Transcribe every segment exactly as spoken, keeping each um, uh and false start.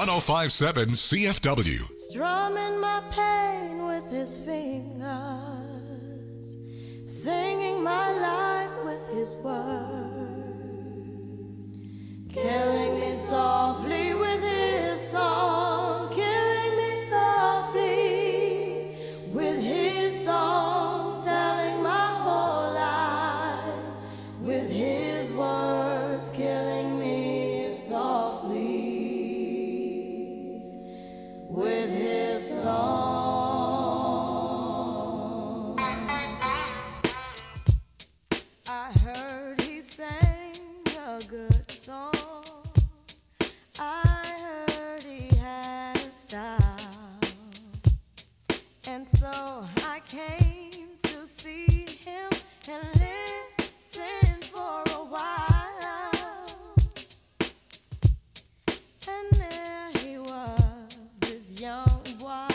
one oh five point seven C F W. Strumming my pain with his fingers, singing my life with his words, killing me softly with his song, killing me softly with his song, telling my whole life with his words, killing me softly with his song. I heard he sang a good song. I heard he had a style. And so I came to see him and listen for a while. And there he was, this young boy,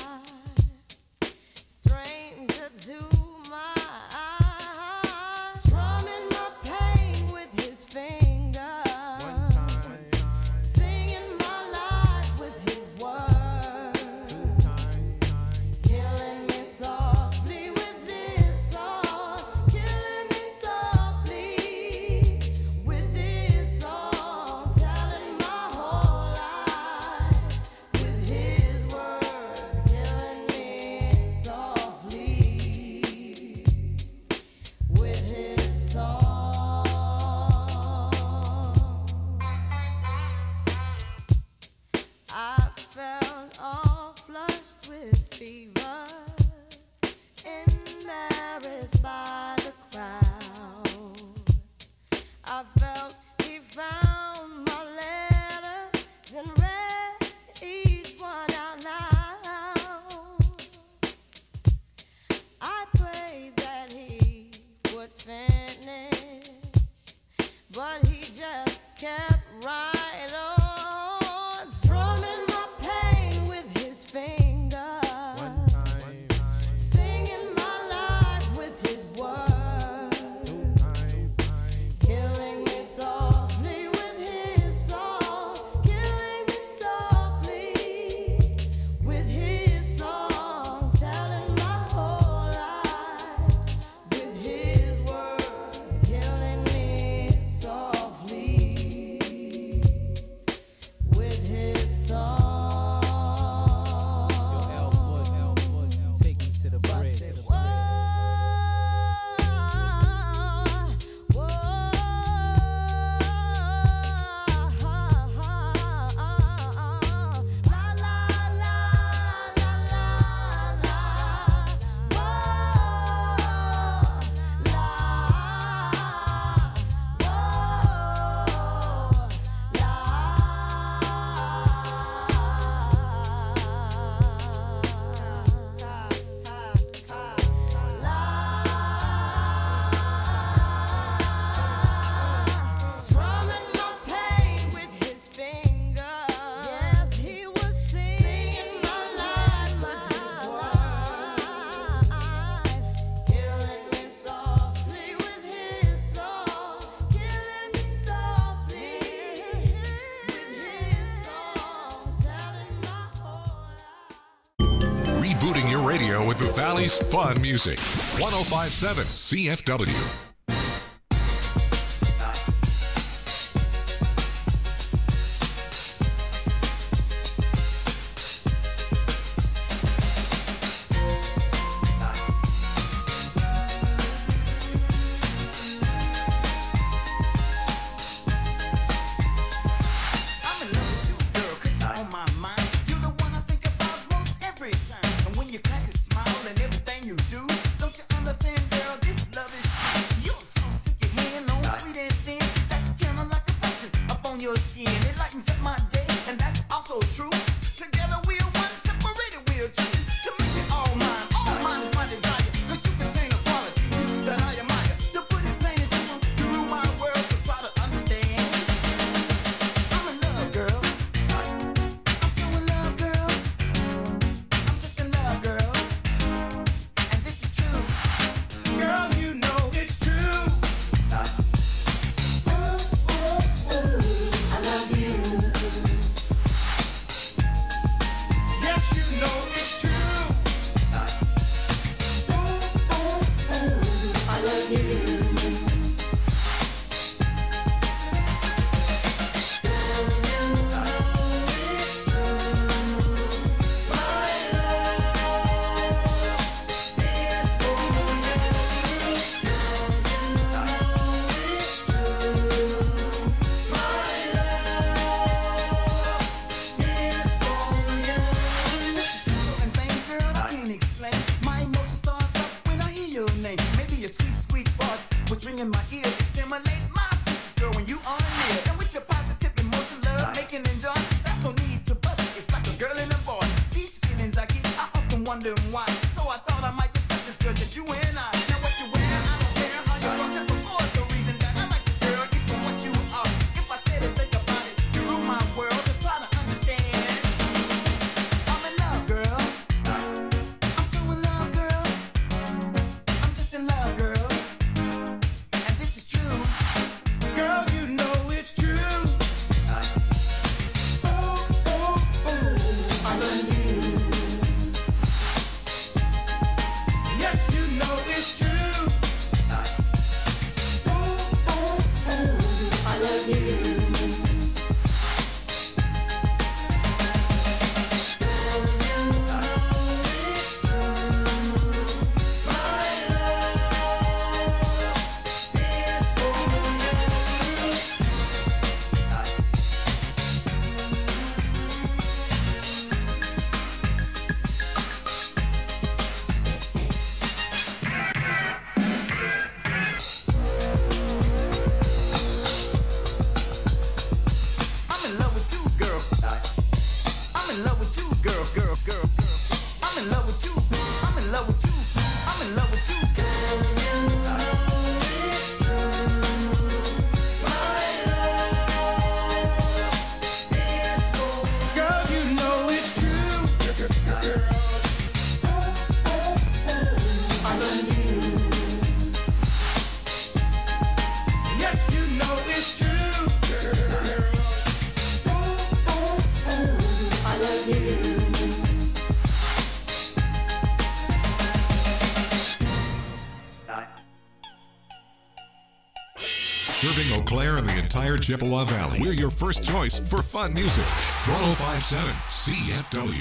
stranger to my eyes, strumming my pain with his fingers, singing my life with his words, killing me softly with this song, killing me softly with this song, telling my whole life with his words, killing me softly with his song. I felt all flushed with fever, embarrassed by the crowd. I felt he found my letters and read each one out loud. I prayed that he would finish, but he just kept right on, strumming my pain with his fingers, singing my life with his words, killing me softly with his song, killing me softly with his song, telling my whole life with his words, killing me softly with his song. Take me to the bridge. Whoa, whoa, la la la la la la, whoa, la, strumming my pain with his fingers. Yes, he was singing my life with his words, killing me softly with his song, killing me softly with his song, telling my whole life. Rebooting your radio with the Valley's fun music. one oh five point seven C F W. I'm in love with you, girl, 'cause you're on my mind. You're the one I think about most every time. And when you crack a smile and everything you do, don't you understand, girl, this love is true. You're so sick, your hand on sweet and thin. That kinda like a passion up on your skin. It lightens up my day, and that's also true. Together we are one, separated we are two. To make it all mine, all mine is my desire. 'Cause you contain a quality that I admire. To put it plain and simple, you rule my world, so try to understand. I'm in love, girl. I'm so in love, girl. I'm just in love, girl. And this is true. was ringing my ears. It stimulate my senses, girl, when you are near. And with your positive emotion, love, making and joy, that's no need to bust it. It's like a girl and a boy. These feelings I keep, I often wondering why. So I thought I might discuss this, girl, just you and I. Now what you wear, I don't care how you cross it before. The reason that I like you, girl, is for what you are. If I said it, think about it, you rule my world, so try to understand. I'm in love, girl. I'm so in love, girl. I'm just in love, girl. And this is true. Girl, you know it's true. Oh, oh, oh, I love you. Yes, you know it's true. Oh, oh, oh, I love you. I'm in love with you, girl. I'm in love with you, girl, girl, girl, girl. I'm in love with you. I'm in love with you. I'm in love with you, girl. Girl, you know it's true. I love you. Yes, you know it's true. I love you. Serving Eau Claire and the entire Chippewa Valley. We're your first choice for fun music. ten fifty-seven C F W.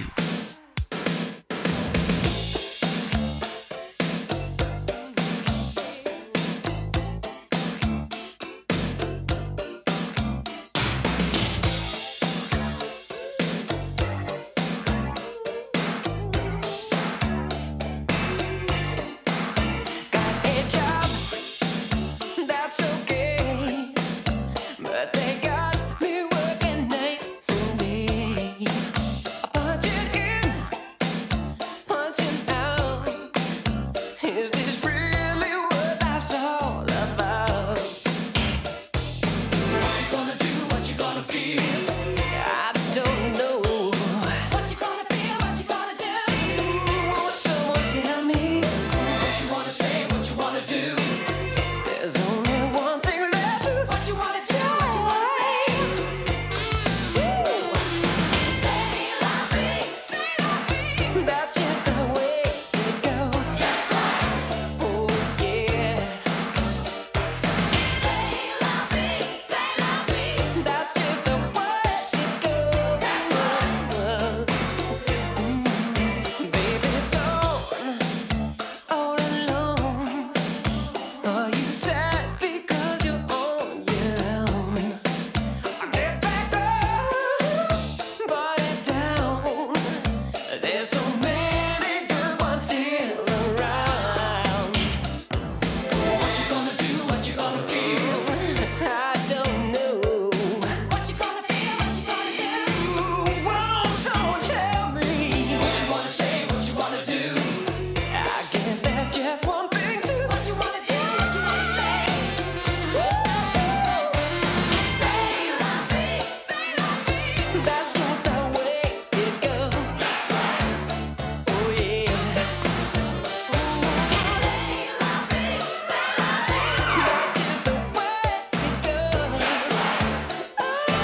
A job, that's okay, but they got me working night and day. Punching in, punching out. Is this really what life's all about? What you gonna do? What you gonna feel? I don't know. What you gonna feel? What you gonna do? Ooh, someone tell me. What you wanna say? What you wanna do? There's only one thing left. What you wanna say? What you wanna say? Ooh. Say la vie, say la vie. That's just the way it goes. That's right. Oh yeah. Say la vie, say la vie. That's just the way it goes. That's right. Baby's gone all alone. Are you sad because you're on your own? Get back up, put it down. There's so many good ones still around. What you gonna do? What you gonna feel? I don't know. What you gonna feel? What you gonna do? Won't someone tell me? What you wanna say? What you wanna do? I guess there's just one thing to. What you wanna do? What you wanna say? Say la vie, say la vie. That's just the way it goes. That's right. Oh yeah. Say la vie, say la vie. That's just the way it goes. That's right.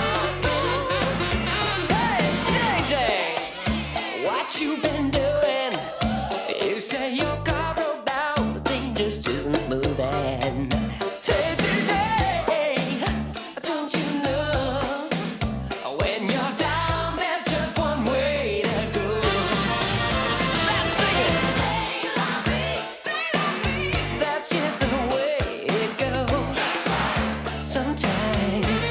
Hey, J J, what you been doing? You say your car broke down, the thing just isn't moving. Say today, don't you know? When you're down, there's just one way to go. Let's sing it. Say la vie, say la vie. That's just the way it goes. That's right. Sometimes.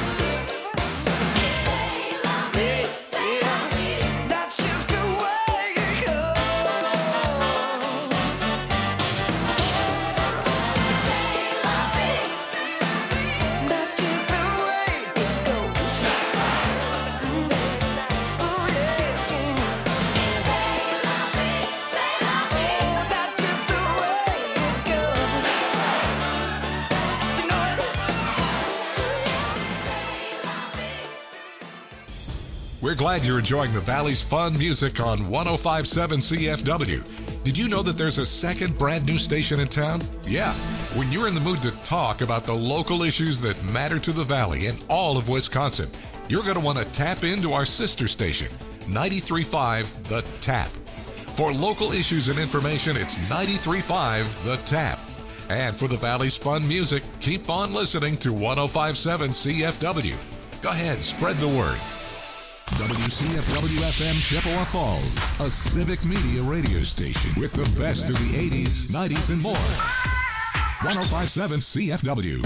Say la vie, say la vie. That's just the way it goes. Say We're glad you're enjoying the Valley's fun music on one oh five point seven C F W. Did you know that there's a second brand new station in town? Yeah. When you're in the mood to talk about the local issues that matter to the Valley and all of Wisconsin, you're going to want to tap into our sister station, ninety-three point five The Tap. For local issues and information, it's ninety-three point five The Tap. And for the Valley's fun music, keep on listening to one oh five point seven C F W. Go ahead, spread the word. W C F W F M Chippewa Falls, a civic media radio station with the best of the eighties, nineties, and more. one oh five point seven C F W.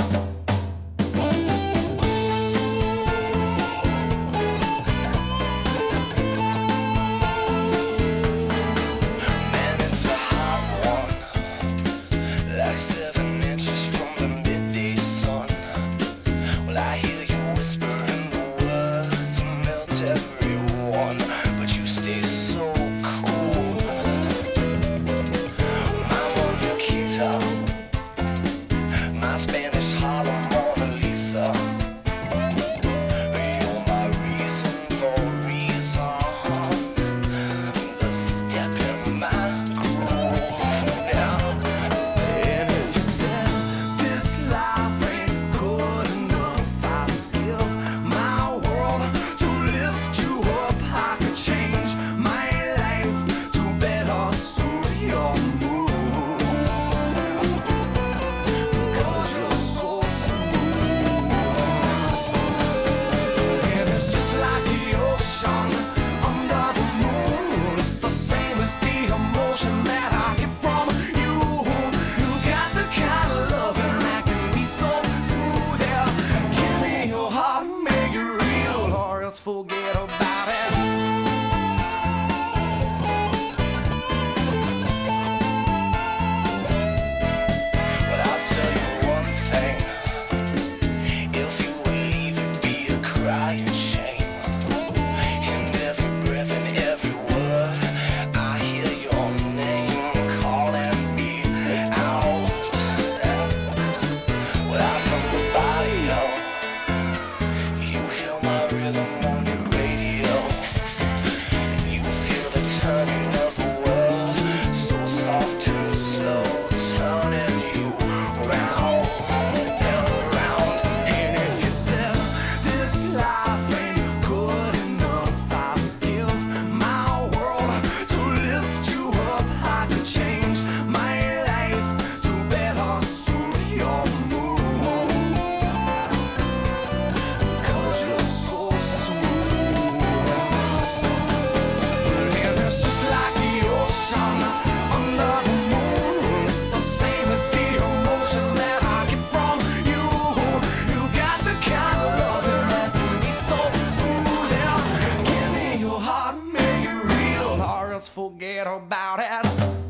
Forget about it.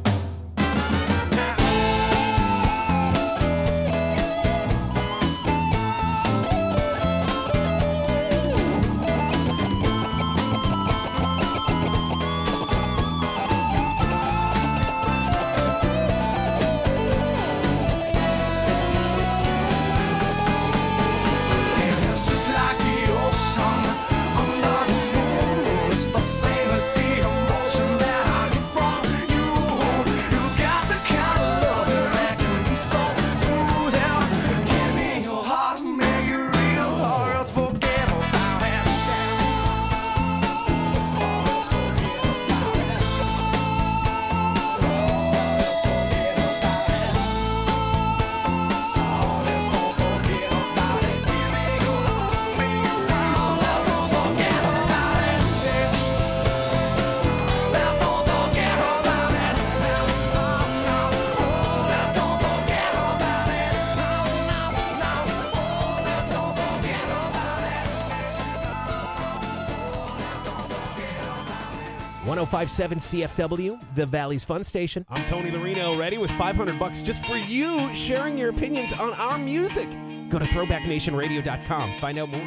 one oh five point seven C F W, the Valley's Fun Station. I'm Tony Lorino, ready with five hundred bucks just for you sharing your opinions on our music. Go to throwback nation radio dot com. Find out more.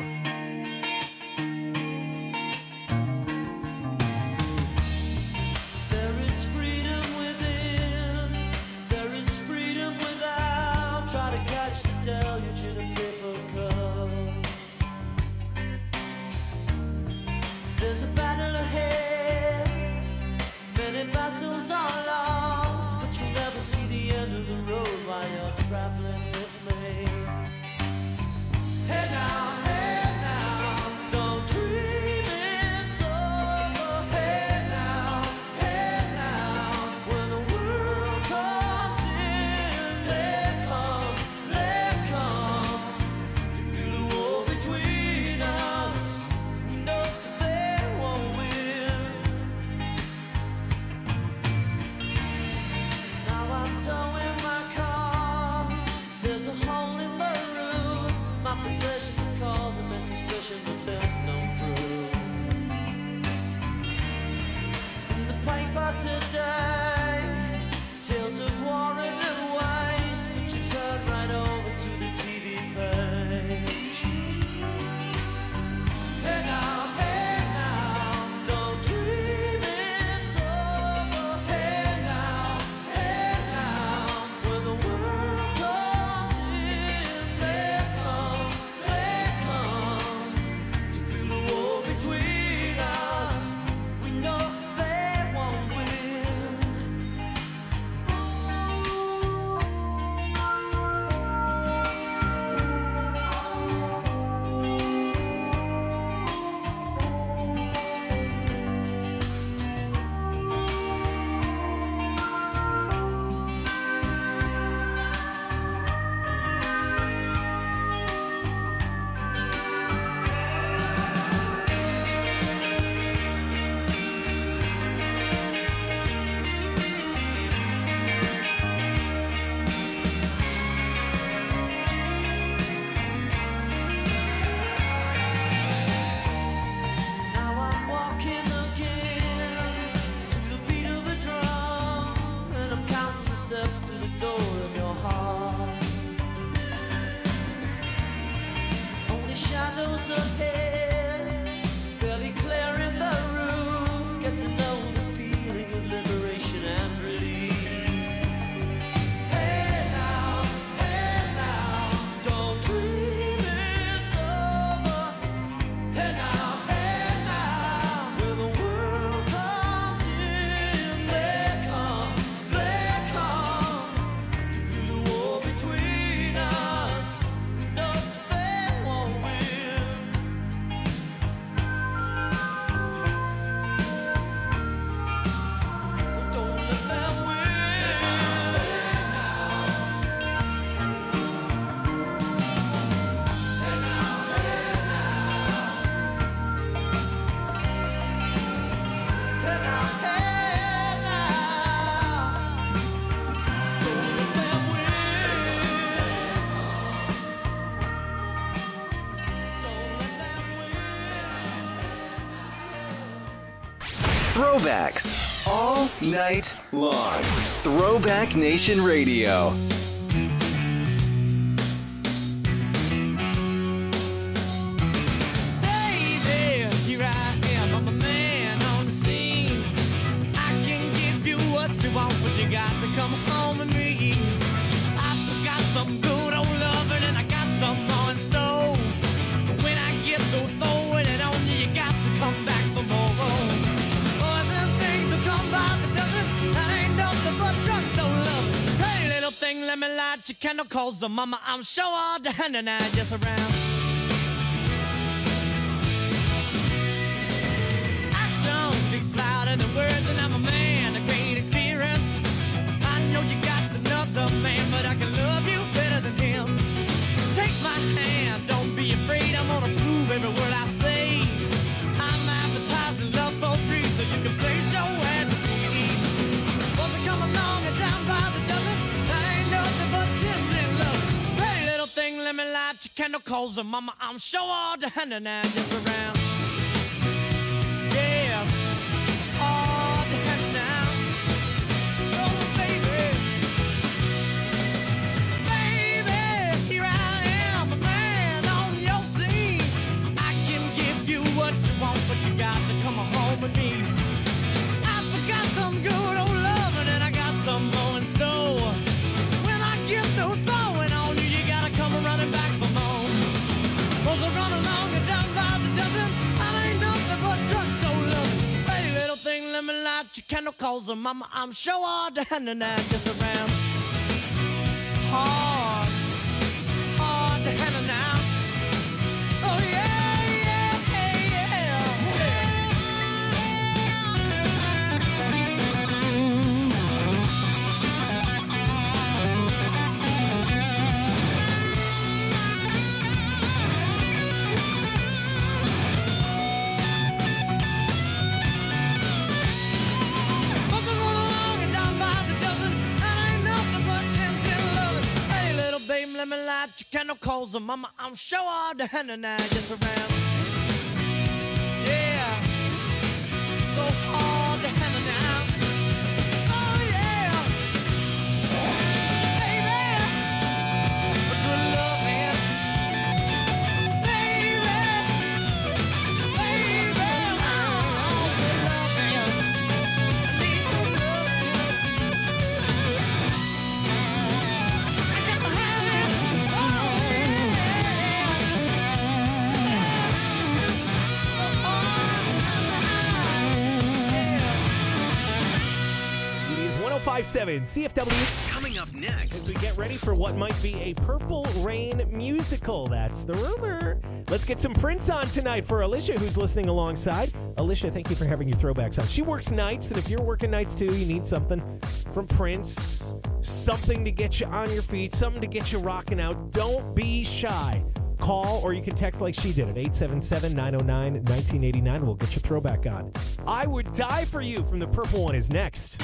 There is freedom within, there is freedom without. Try to catch the deluge in a paper cup. There's There's a battle ahead. Many battles are lost, but you never see the end of the road while you're traveling with me. Hey now, hey now, don't dream it's over. Hey now, hey now, when the world comes in, they come, they come to build a wall between us. No, they won't win. Now I'm towing my car. There's a hole in the roof. My possessions are causing me suspicion, but there's no proof. In the paper today, tales of war and waste, but you turn right over to the T V page. Hey now, hey now, don't dream it's over. Hey now, hey now, when the world comes in, they come, they come to build a wall between us. We know they won't win. Now I'm walking again to the beat of a drum, and I'm counting the steps to the door of your heart. Only shadows ahead, barely clearing the roof. Get to know the feeling of liberation and release. Hey now, hey now, don't dream it's over. Hey now, hey now, when the world comes in, they come, they come to build a wall between us. No, they won't win. Don't let them win. Hey now, hey now, don't let them win. Don't let them win. Throwbacks all night long. Throwback Nation Radio. Baby, here I am, I'm a man on the scene. I can give you what you want, but you got to come home with me. I got some good old loving and I got some more in store. But when I get through throwing it on you, you got to come back for more. Boys and things that come by the dozen, that ain't nothing but drugstore love. Hey, little thing, let me light your candle, cause the mama, I'm sure all the hand and I just around. Action speaks louder than words, and I'm a man of great experience. I know you got another man, but I can love you better than him. Take my hand, don't be afraid, I'm gonna prove every word I say. I'm advertising love for free, so you can place your ads with me. Once I come along and down by the dozen, that ain't nothing but kissing love. Hey, little thing, let me light your candle, cause the mama, I'm sure all the hand and I just around. Yeah, all the hand now. Oh, baby. Baby, here I am, a man on your scene. I can give you what you want, but you got to come home with me. I forgot some good old loving and I got some more in store. When I get through throwing on you, you gotta come running back for more. 'Cause I run along and down by the dozen, I ain't nothing but drugstore candle calls her mama. I'm sure all the hand and I just around. Hard, hard to handle now. Oh yeah, yeah, yeah, yeah. Wasn't rolling along and down by the dozen, and ain't nothing but ten, ten, loving. Hey, little babe, let me light your candle, calls her mama. I'm sure all the hand and I just around. Yeah, so hard to handle now. Oh yeah, baby, a good love man, baby, baby, oh, good love man. I need good love man. I got to have it. Oh It is one oh five point seven C F W. Coming up next. As we get ready for what might be a Purple Rain musical. That's the rumor. Let's get some Prince on tonight for Alicia, who's listening alongside. Alicia, thank you for having your throwbacks on. She works nights, and if you're working nights too, you need something from Prince, something to get you on your feet, something to get you rocking out. Don't be shy. Call or you can text like she did at eight seven seven, nine oh nine, one nine eight nine. We'll get your throwback on. I Would Die For You from the Purple One is next.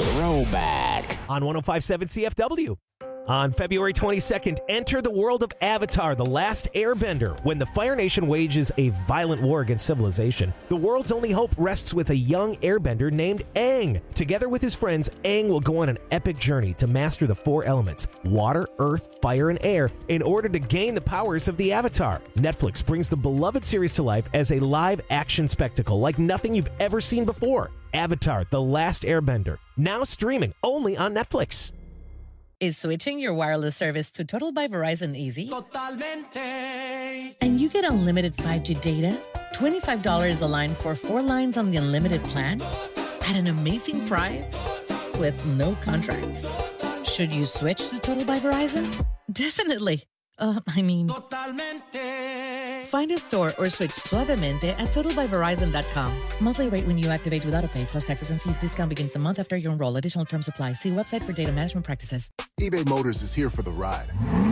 Throwback on one oh five point seven C F W. On February twenty-second, enter the world of Avatar, The Last Airbender. When the Fire Nation wages a violent war against civilization, the world's only hope rests with a young airbender named Aang. Together with his friends, Aang will go on an epic journey to master the four elements, water, earth, fire, and air, in order to gain the powers of the Avatar. Netflix brings the beloved series to life as a live-action spectacle like nothing you've ever seen before. Avatar, The Last Airbender, now streaming only on Netflix. Is switching your wireless service to Total by Verizon easy? Totalmente. And you get unlimited five G data, twenty-five dollars a line for four lines on the unlimited plan, at an amazing price, with no contracts. Should you switch to Total by Verizon? Definitely. Uh, I mean, Totalmente. find a store or switch suavemente at total by verizon dot com. Monthly rate when you activate without a pay, plus taxes and fees. Discount begins the month after you enroll. Additional terms apply. See website for data management practices. eBay Motors is here for the ride.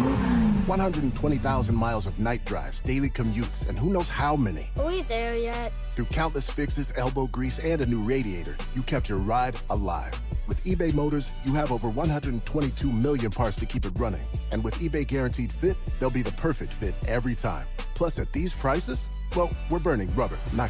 one hundred twenty thousand miles of night drives, daily commutes, and who knows how many. Are we there yet? Through countless fixes, elbow grease, and a new radiator, you kept your ride alive. With eBay Motors, you have over one hundred twenty-two million parts to keep it running. And with eBay Guaranteed Fit, they'll be the perfect fit every time. Plus, at these prices, well, we're burning rubber, not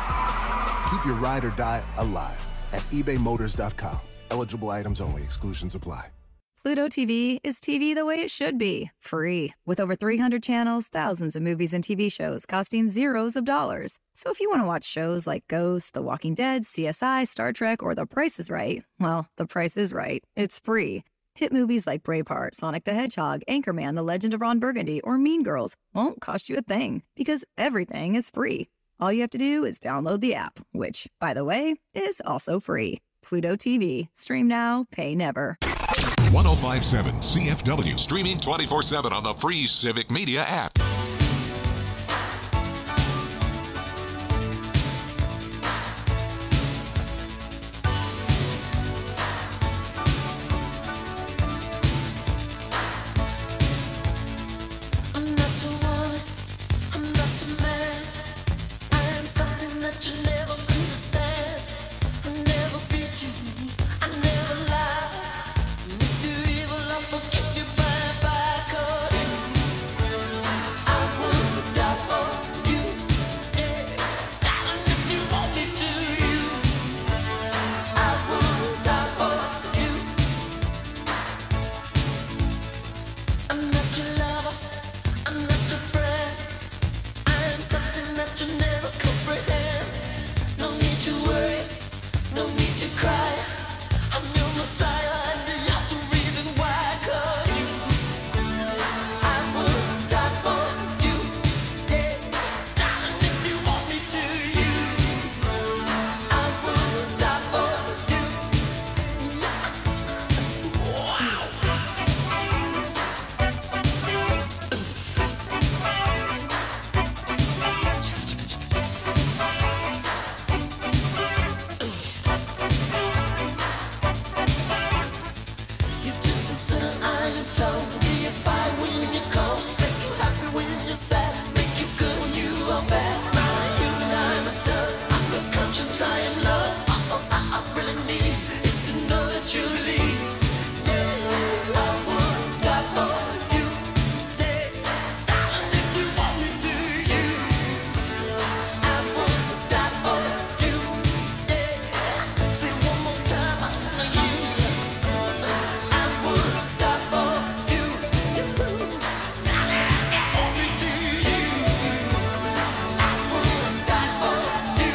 cash. Keep your ride or die alive at ebay motors dot com. Eligible items only. Exclusions apply. Pluto T V is T V the way it should be, free. With over three hundred channels, thousands of movies and T V shows costing zeros of dollars. So if you want to watch shows like Ghost, The Walking Dead, C S I, Star Trek, or The Price is Right, well, The Price is Right. It's free. Hit movies like Braveheart, Sonic the Hedgehog, Anchorman, The Legend of Ron Burgundy, or Mean Girls won't cost you a thing, because everything is free. All you have to do is download the app, which, by the way, is also free. Pluto T V. Stream now, pay never. one oh five point seven C F W, streaming twenty-four seven on the free Civic Media app. I'm not too one, I'm not too mad. I am something that you never understand. I never beat you, I never lie. If you're evil, I'll forgive you by and by, 'cause I tongue. Do you fight when you come? Make you happy when you're sad. Make you good when you are bad. I'm a human, I'm a thug. I'm the conscious, I am love. All I, I really need is to know that you leave. I would die for you. Darling, if you want me to, you. I would die for you. Say one more time, I know you. I would die for you. Darling, if you want me to, you. I would die for you.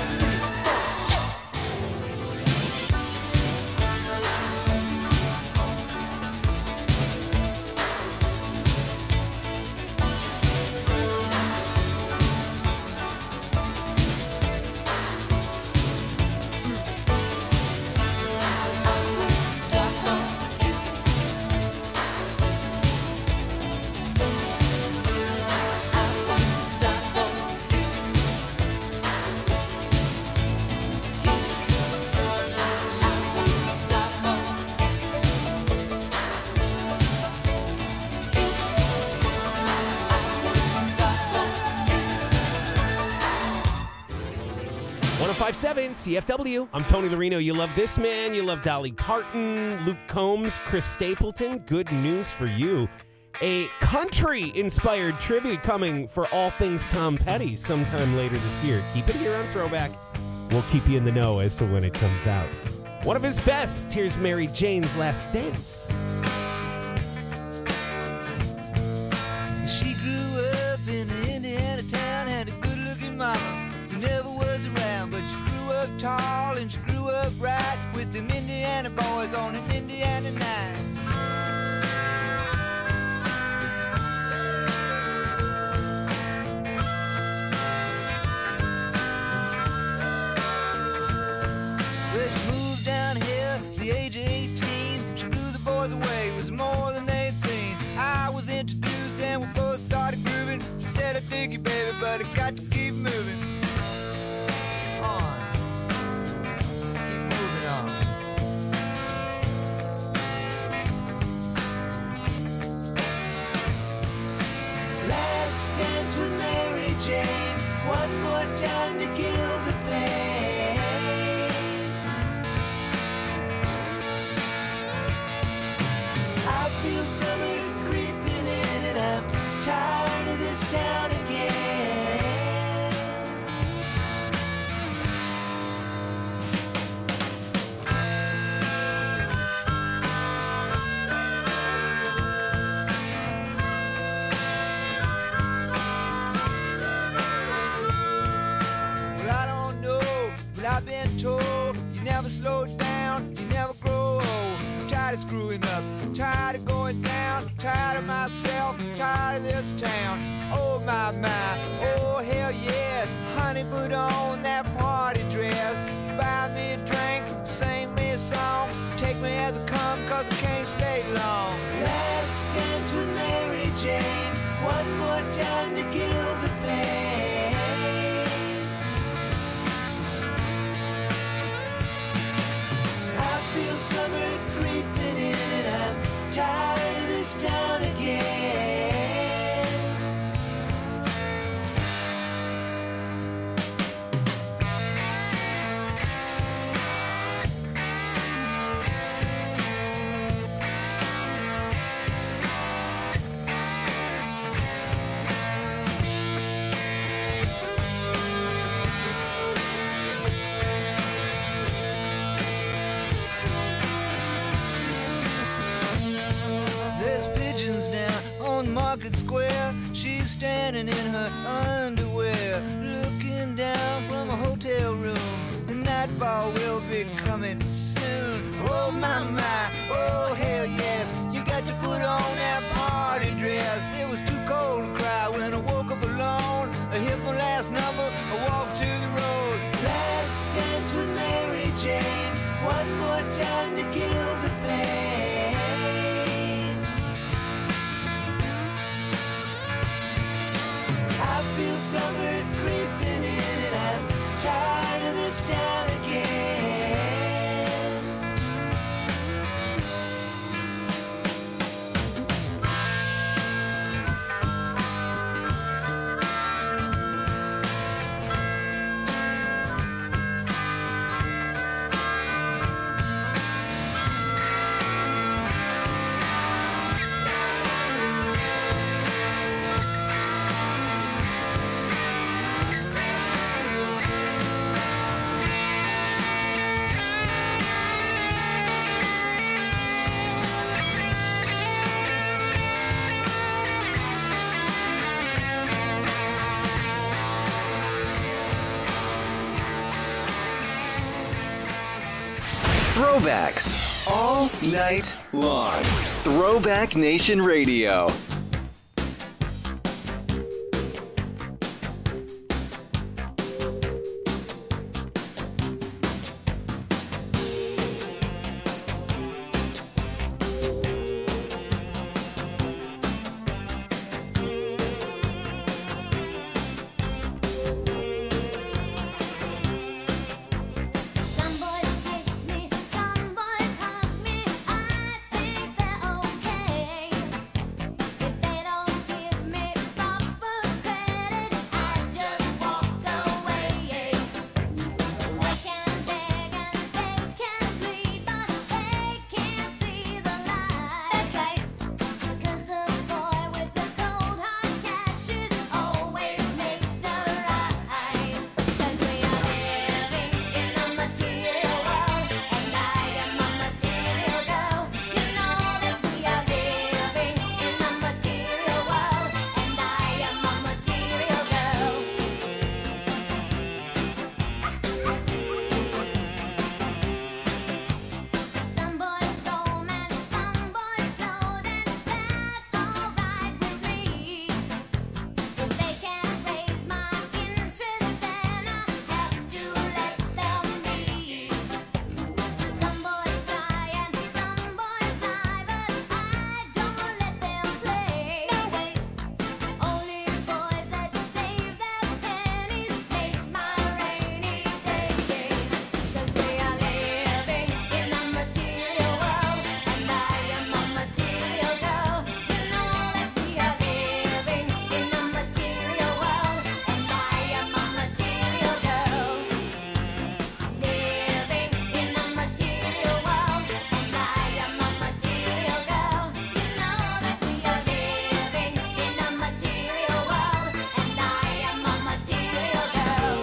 one oh five point seven C F W. I'm Tony Larino. You love this man. You love Dolly Parton, Luke Combs, Chris Stapleton. Good news for you. A country-inspired tribute coming for all things Tom Petty sometime later this year. Keep it here on Throwback. We'll keep you in the know as to when it comes out. One of his best. Here's Mary Jane's Last Dance. She grew up in an Indiana town, had a good-looking mama who never was around, but she grew up tall and she grew up right with them Indiana boys on an Indiana night. Well, she moved down here at the age of eighteen. She blew the boys away, it was more than they'd seen. I was introduced and we both started grooving. She said, I dig you, baby, but I got to keep moving on. Keep moving on. Last dance with Mary Jane. One more time to kill the pain. I feel summer creeping in and I'm tired of this town again. Well, I don't know, but I've been told you never slow down, you never grow old. I'm tired of screwing up, tired of going down, tired of myself, tired of this town. Oh my, my, oh hell yes. Honey, put on that party dress. Buy me a drink, sing me a song. Take me as I come, cause I can't stay long. Last dance with Mary Jane. One more time to kill the pain. I feel summer creeping in and I'm tired of this town again. There's pigeons down on Market Square. She's standing in her underwear, looking down from a hotel room. The nightfall will be coming soon. Oh my, my, oh hell yes. You got to put on that party dress. It was too cold to cry when I woke up alone. I hit my last number, I walked to the road. Last dance with Mary Jane. One more time to kill the pain. I feel summer creeping in and I'm tired of this town again. Throwbacks all night long. Throwback Nation Radio. Some boys kiss me, some boys hug me. I think they're okay. If they don't give me proper credit, I just walk away. They can beg and they can plead, but they can't see the light. That's right. 'Cause the boy with the cold hard cash is always Mister Right. 'Cause we are living in a material world, and I am a material girl. You know that we are living in a material world, and I am a material girl. Some boys roam and some boys float, and that's alright with me. If they can't raise my interest, then I have to let them be. Some boys try and some boys lie, but I don't let them play. No way. Only boys that save their pennies make my rainy day. 'Cause we are living in a material world, and I am a material girl. You know that we are living in a material world, and I am a material girl. Living in a material world, and I am a material girl. You know that we are living in a material world, and I am a material girl.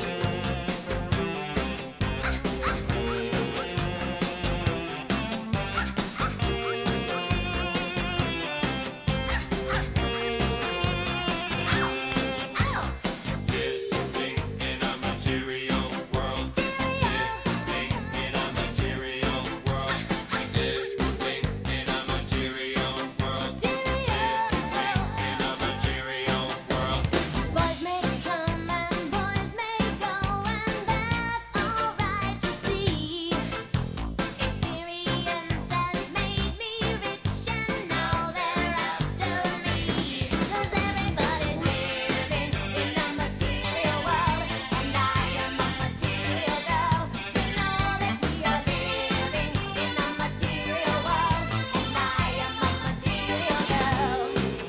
Boys may come and boys may go, and that's alright, you see. Experience has made me rich, and now they're after me. 'Cause everybody's living in a material world, and I am a material girl. You know that we are living in a material world, and I am a material girl.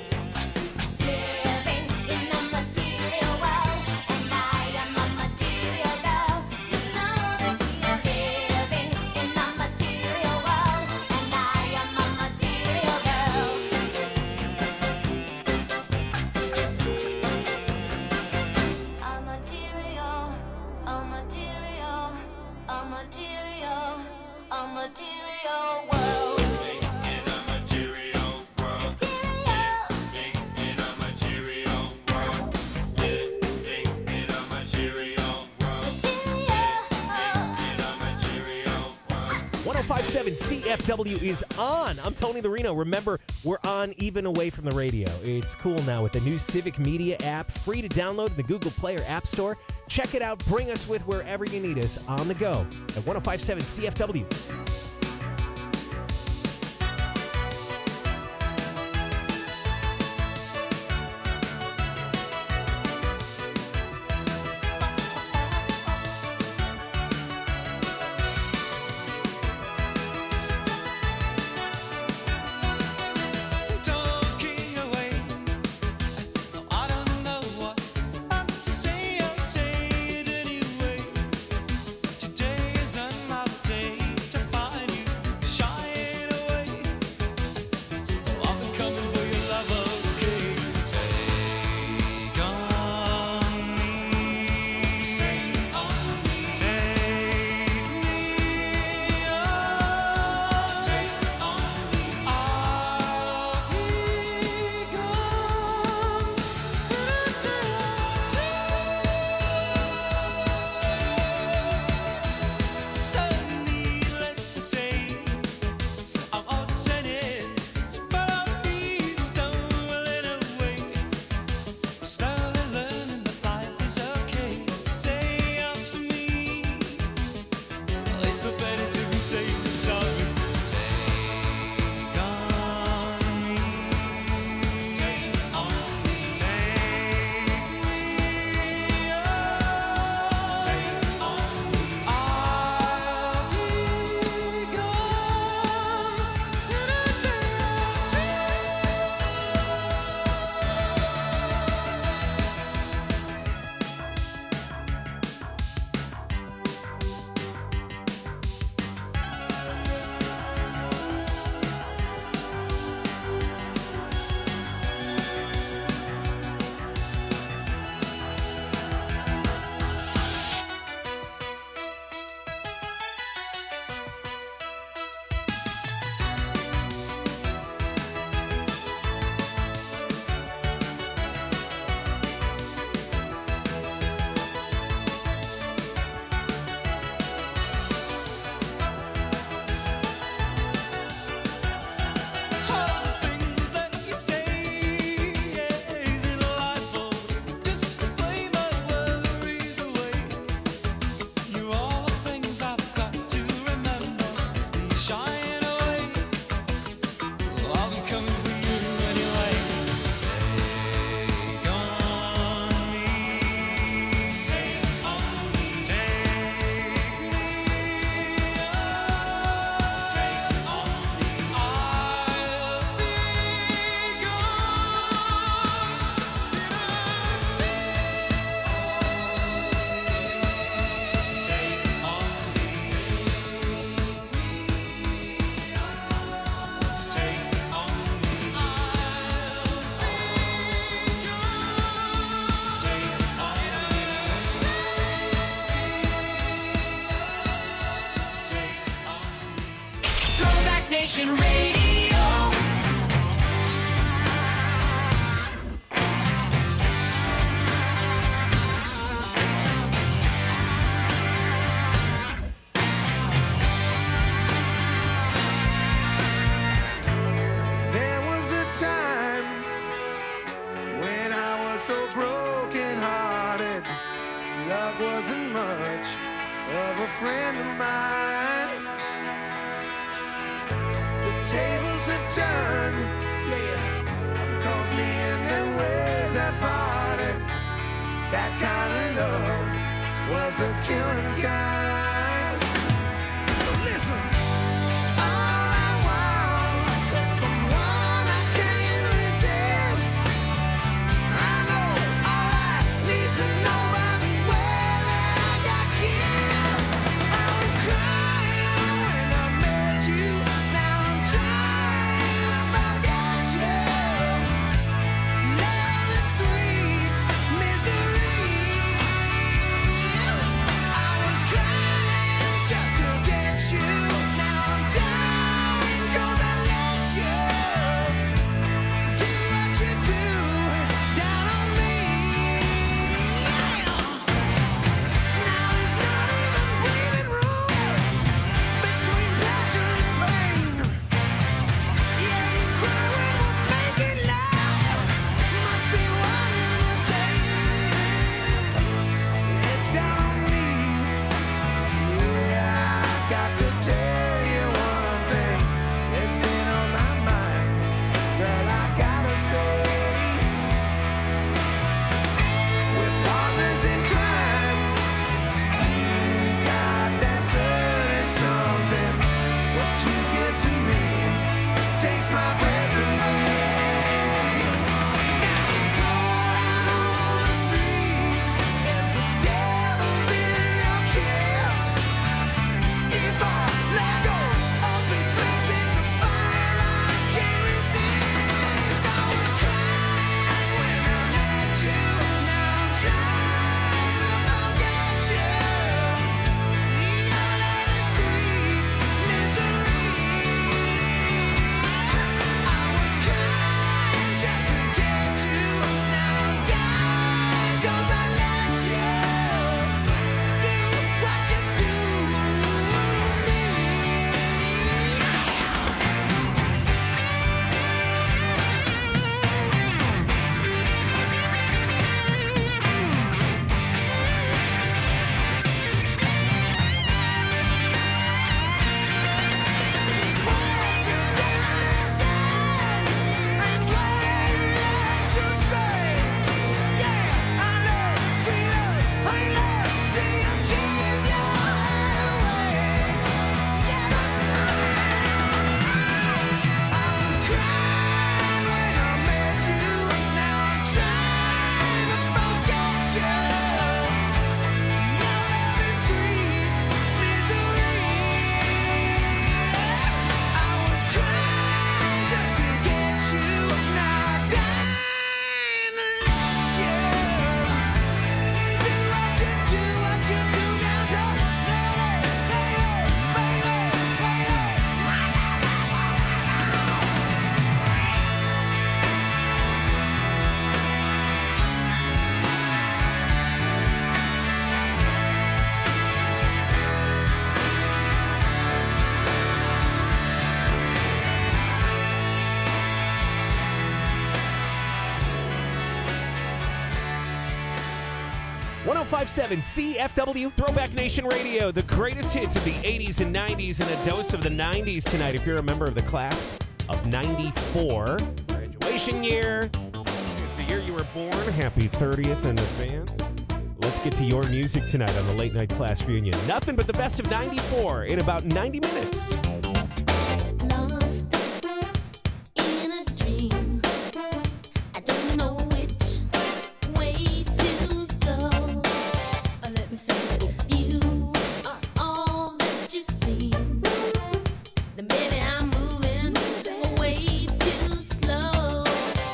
Living in a material world, and I am a material girl. You know that we are living in a material world, and I am a material girl. A material, a material, a material, a material world. one oh five point seven C F W is on. I'm Tony the Reno. Remember, we're on even away from the radio. It's cool now with the new Civic Media app, free to download in the Google Play or App Store. Check it out. Bring us with wherever you need us on the go at one oh five point seven C F W. Talking away, I don't know what to say. I'll say it anyway. Today is another day to find. so broken hearted. Love wasn't much of a friend of mine. The tables have turned, yeah. One calls me and then where's that party? That kind of love was the killing kind. So listen, all I want is someone I can't resist. I know all I need to know by the way that I got kissed. I was crying when I met you. Now I'm trying to forget you. Love is sweet misery. I was crying just to get you. Now I'm dying 'cause I let you do what you do down on me. Now there's not even breathing room between pleasure and pain. Yeah, you cry when we're making love. Must be one and the same. It's down on me. Yeah, I got to tell you one thing. It's been on my mind. Girl, I gotta say, we're partners in crime. You got that certain something. What you give to me takes my breath away. Now, roll out on the street is the devil's in your kiss. If our let goes up in flames, it's a fire I can't resist. I was crying when I met you. Now I'm trying to forget you. Your love is sweet misery. I was crying just to get you. Now I'm dying 'cause I let you do what you do to me. These words you done said and where you should stay. Yeah, I know, sweet love, honey love, till you give your head away. Yeah, but I was crying when I met you. Now I'm trying to forget you. Your love is sweet misery. I was crying just to get you. Now I'm dying to let you do what you do, what you do now. So, baby, baby, baby, one oh five point seven C F W, Throwback Nation Radio, the greatest hits of the eighties and nineties, and a dose of the nineties tonight. If you're a member of the class of ninety-four, graduation year, it's the year you were born, happy thirtieth in advance. Let's get to your music tonight on the Late Night Class Reunion. Nothing but the best of ninety-four in about ninety minutes. Lost in a dream. I don't know which way to go. Uh, let me say it. If you are all that you seem, then baby I'm moving way too slow.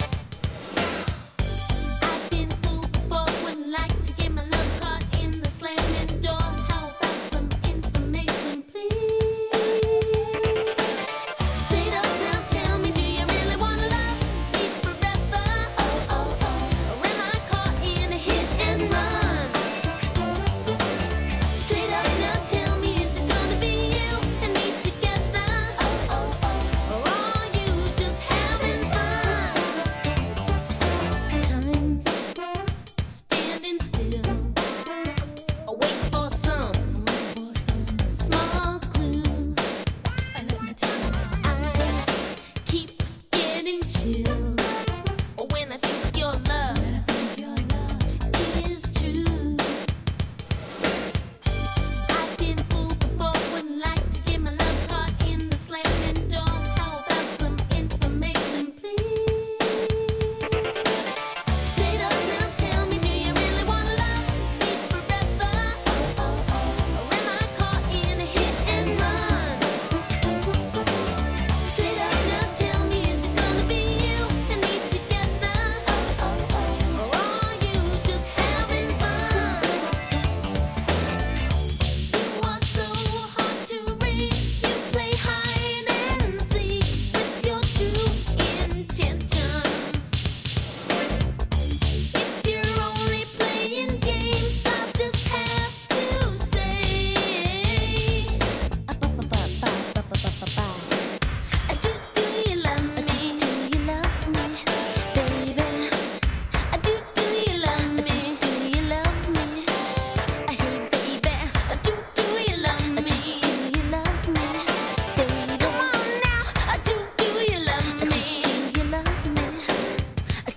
I've been fooled before, wouldn't like to get my love caught in the slamming door. How about some information, please?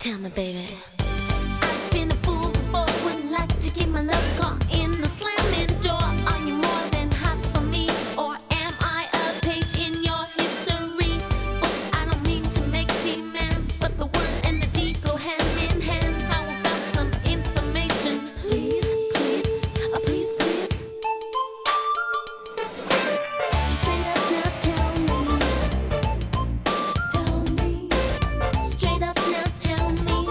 Tell me, baby. I've been a fool before, wouldn't like to get my love caught in the slamming door. Are you more than hot for me, or am I a page in your history book? I don't mean to make demands, but the word and the deed go hand in hand. How about some information, please, please, oh please, please. Straight up now, tell me, tell me. Straight up now, tell me,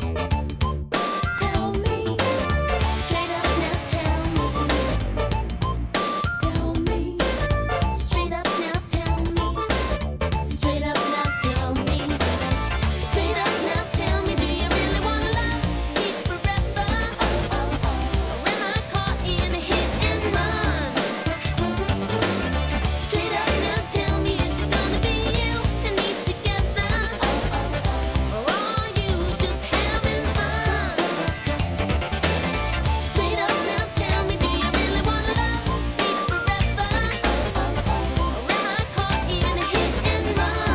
tell me. Straight up now, tell me, tell me. Straight up now, tell me, straight up now, tell me. Straight up now, tell me, do you really wanna love me forever? Oh, oh, oh. Or am I caught in a hit and run? Straight up now, tell me, is it gonna be you and me together? Oh, oh, oh. Or are you just having fun? Straight up now, tell me, do you really wanna love me forever? Oh, oh, oh. Or am I caught in a hit and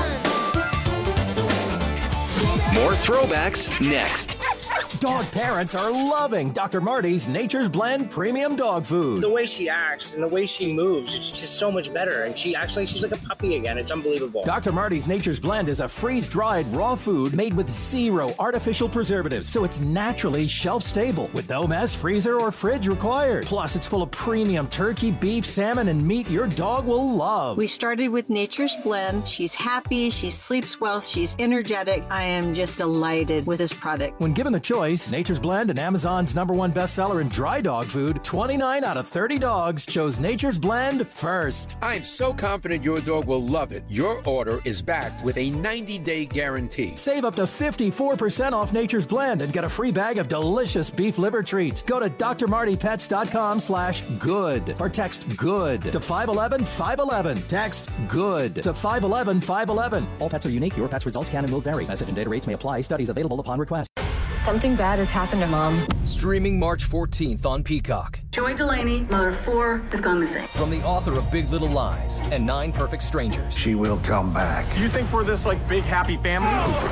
run? More throwbacks next. Dog parents are loving Doctor Marty's Nature's Blend Premium Dog Food. The way she acts and the way she moves, it's just so much better. And she actually, she's like a puppy again. It's unbelievable. Doctor Marty's Nature's Blend is a freeze-dried raw food made with zero artificial preservatives, so it's naturally shelf-stable with no mess, freezer, or fridge required. Plus, it's full of premium turkey, beef, salmon, and meat your dog will love. We started with Nature's Blend. She's happy, she sleeps well, she's energetic. I am just delighted with this product. When given the choice, Nature's Blend and Amazon's number one bestseller in dry dog food, twenty-nine out of thirty dogs chose Nature's Blend first. I'm so confident your dog will love it. Your order is backed with a ninety-day guarantee. Save up to fifty-four percent off Nature's Blend and get a free bag of delicious beef liver treats. Go to drmartypets.com slash good or text good to five one one five one one. Text good to five one one five one one. All pets are unique. Your pet's results can and will vary. Message and data rates may apply. Studies available upon request. Something bad has happened to Mom. Streaming March fourteenth on Peacock. Joy Delaney, mother of four, has gone missing. From the author of Big Little Lies and Nine Perfect Strangers. She will come back. You think we're this, like, big, happy family?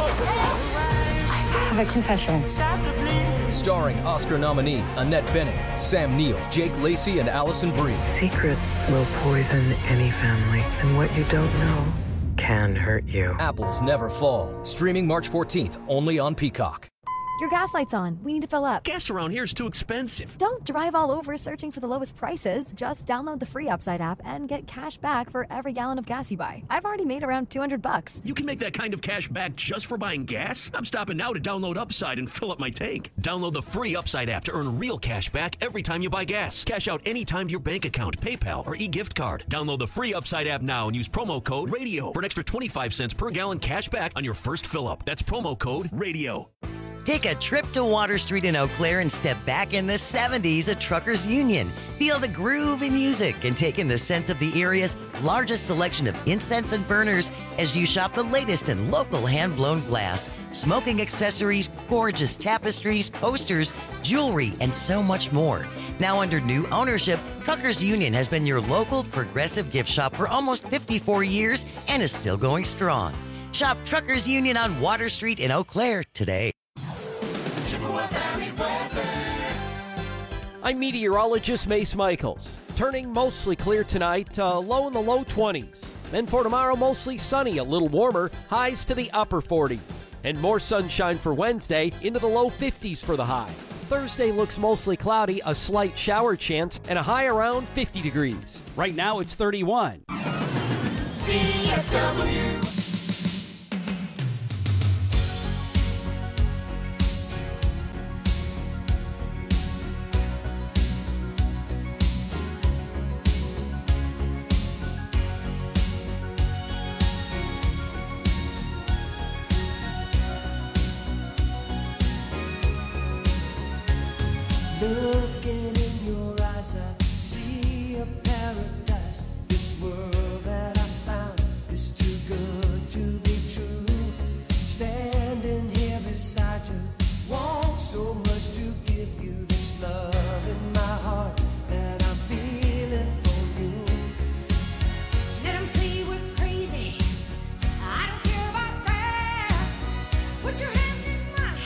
I have a confession. Starring Oscar nominee Annette Bening, Sam Neill, Jake Lacey, and Allison Brie. Secrets will poison any family, and what you don't know can hurt you. Apples Never Fall. Streaming March fourteenth, only on Peacock. Your gas light's on. We need to fill up. Gas around here is too expensive. Don't drive all over searching for the lowest prices. Just download the free Upside app and get cash back for every gallon of gas you buy. I've already made around two hundred bucks. You can make that kind of cash back just for buying gas? I'm stopping now to download Upside and fill up my tank. Download the free Upside app to earn real cash back every time you buy gas. Cash out anytime to your bank account, PayPal, or e-gift card. Download the free Upside app now and use promo code RADIO for an extra twenty-five cents per gallon cash back on your first fill up. That's promo code RADIO. Take a trip to Water Street in Eau Claire and step back in the seventies at Truckers Union. Feel the groove in music and take in the sense of the area's largest selection of incense and burners as you shop the latest in local hand-blown glass, smoking accessories, gorgeous tapestries, posters, jewelry, and so much more. Now under new ownership, Truckers Union has been your local progressive gift shop for almost fifty-four years and is still going strong. Shop Truckers Union on Water Street in Eau Claire today. I'm meteorologist Mace Michaels. Turning mostly clear tonight, uh, low in the low twenties. Then for tomorrow, mostly sunny, a little warmer, highs to the upper forties. And more sunshine for Wednesday, into the low fifties for the high. Thursday looks mostly cloudy, a slight shower chance, and a high around fifty degrees. Right now it's thirty-one. C F W. Looking in your eyes, I see a paradise. This world that I found is too good to be true. Standing here beside you, want so much to give you this love in my heart that I'm feeling for you. Let 'em say we're crazy. I don't care about that. Put your hand in my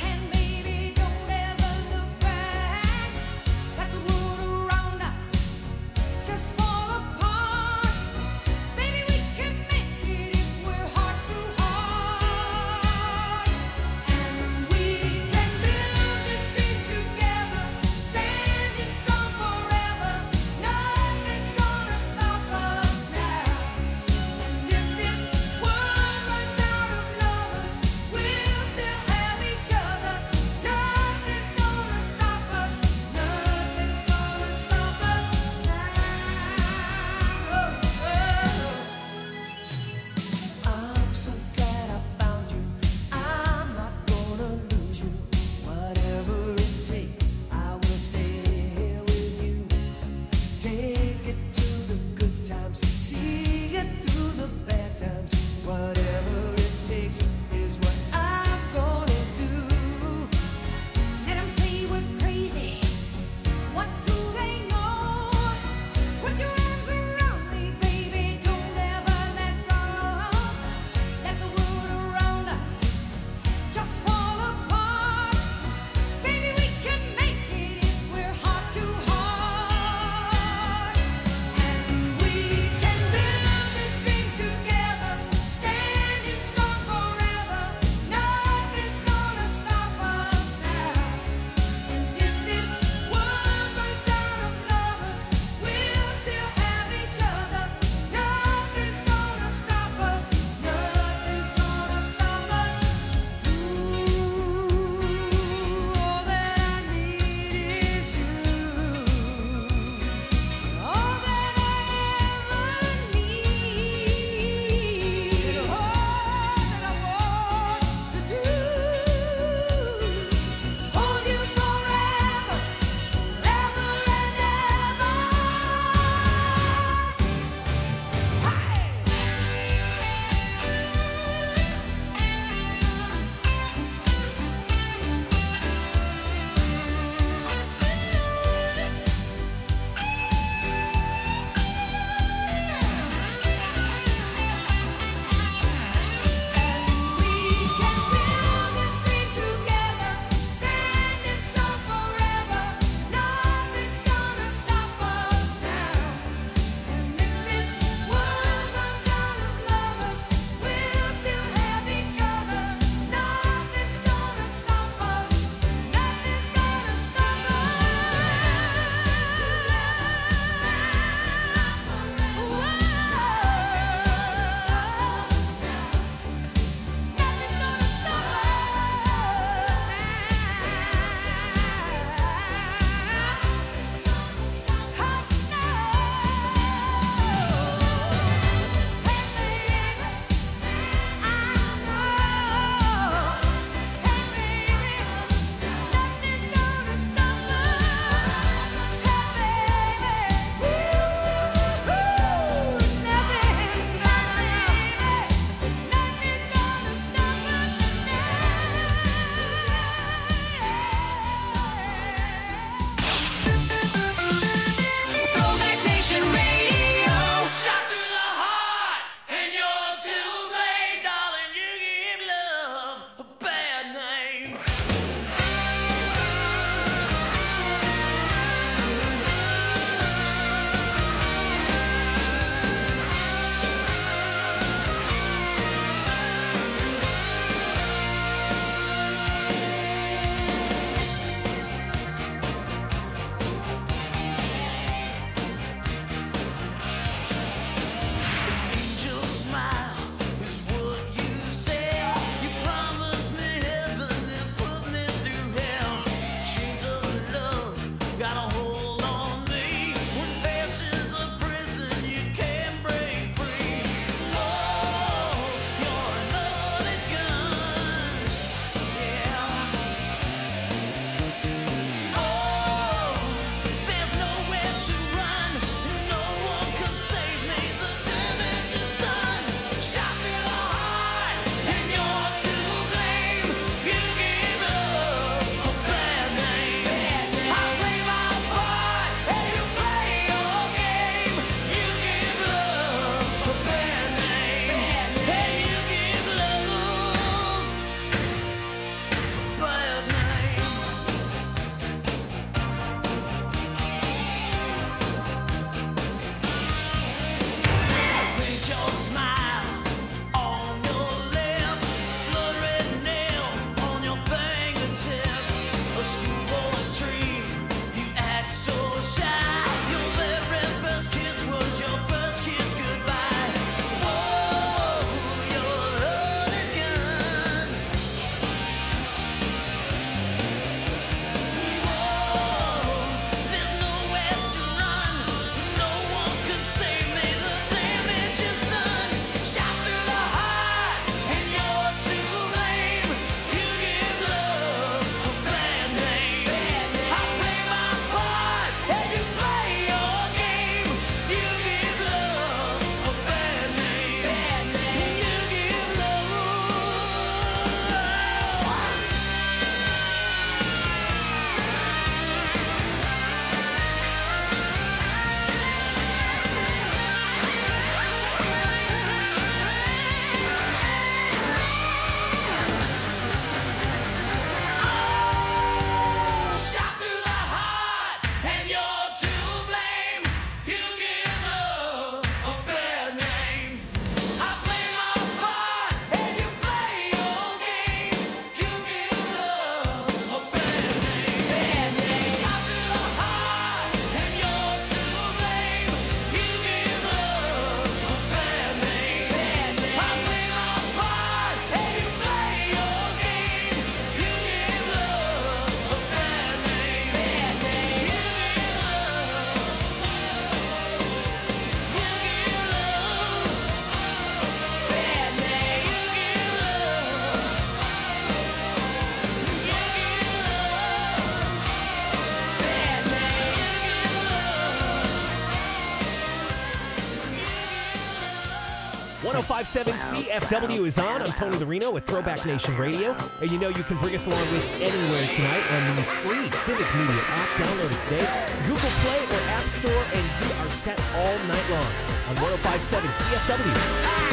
five seven C F W is on. I'm Tony Larino with Throwback Nation Radio. And you know you can bring us along with anywhere tonight on the free Civic Media app. Download it today. Google Play or App Store, and you are set all night long on one oh five seven C F W.